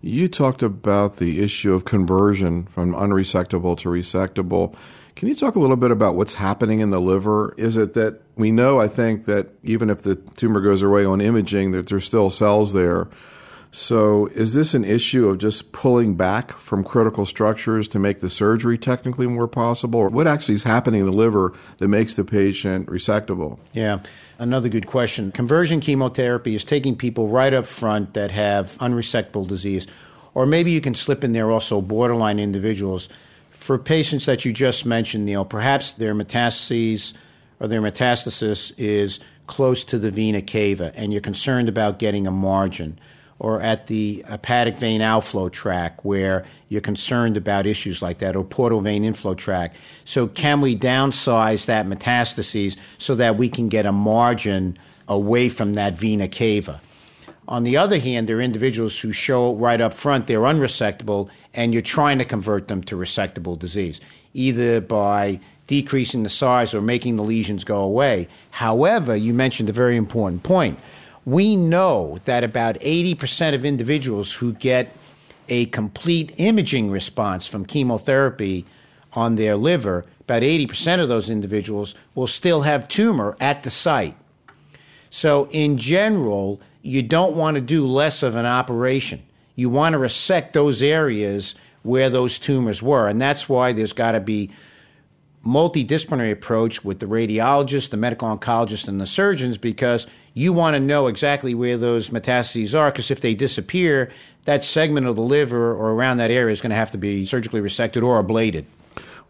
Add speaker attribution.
Speaker 1: You talked about the issue of conversion from unresectable to resectable. Can you talk a little bit about what's happening in the liver? Is it that we know, I think, that even if the tumor goes away on imaging, that there's still cells there? So is this an issue of just pulling back from critical structures to make the surgery technically more possible? Or what actually is happening in the liver that makes the patient resectable?
Speaker 2: Yeah, another good question. Conversion chemotherapy is taking people right up front that have unresectable disease, or maybe you can slip in there also borderline individuals. For patients that you just mentioned, Neil, perhaps their metastases or their metastasis is close to the vena cava, and you're concerned about getting a margin, or at the hepatic vein outflow tract where you're concerned about issues like that, or portal vein inflow tract. So can we downsize that metastases so that we can get a margin away from that vena cava? On the other hand, there are individuals who show right up front they're unresectable, and you're trying to convert them to resectable disease, either by decreasing the size or making the lesions go away. However, you mentioned a very important point. We know that about 80% of individuals who get a complete imaging response from chemotherapy on their liver, about 80% of those individuals will still have tumor at the site. So in general, you don't want to do less of an operation. You want to resect those areas where those tumors were, and that's why there's got to be multidisciplinary approach with the radiologist, the medical oncologist, and the surgeons, because you want to know exactly where those metastases are, because if they disappear, that segment of the liver or around that area is going to have to be surgically resected or ablated.